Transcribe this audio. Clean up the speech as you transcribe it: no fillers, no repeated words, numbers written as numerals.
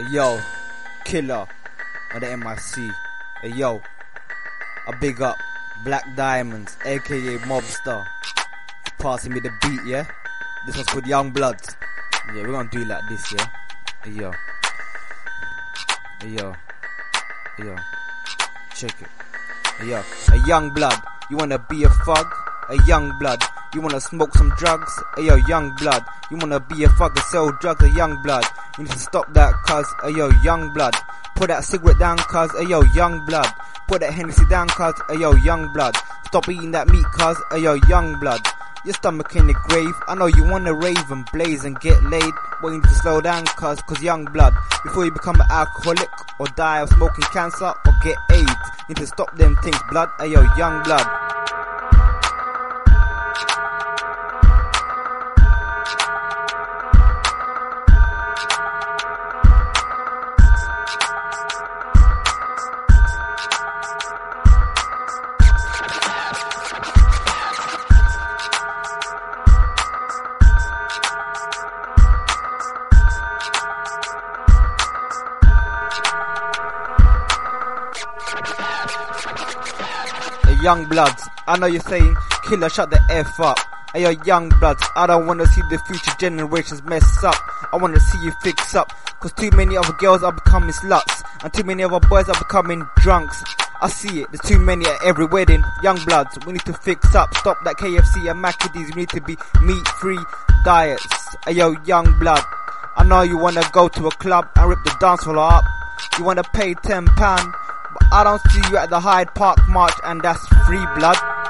Yo, Killer on the MIC. Hey yo, I big up Black Diamonds, aka Mobster. Passing me the beat, yeah? This one's called Young Bloods. Yeah, we're gonna do it like this, yeah? Hey yo. Hey yo. Hey yo. Check it. Hey yo. A young blood, you wanna be a thug? A young blood, you wanna smoke some drugs? Hey yo, young blood, you wanna be a thug and sell drugs? A young blood, you need to stop that cuz. Hey yo, young blood, put that cigarette down cuz. Hey yo, young blood, put that Hennessy down cuz. Hey yo, young blood, stop eating that meat cuz. Hey yo, young blood, your stomach in the grave. I know you wanna rave and blaze and get laid, but you need to slow down cuz young blood, before you become an alcoholic or die of smoking cancer or get AIDS, you need to stop them things blood. Hey yo, young blood. Young bloods, I know you're saying, Killer, shut the F up. Hey yo, young bloods, I don't wanna see the future generations mess up. I wanna see you fix up, cause too many other girls are becoming sluts, and too many other boys are becoming drunks. I see it, there's too many at every wedding. Young bloods, we need to fix up. Stop that KFC and Maccadees, we need to be meat-free diets. Hey yo, young blood, I know you wanna go to a club and rip the dance floor up. You wanna pay £10, but I don't see you at the Hyde Park March, and that's free blood.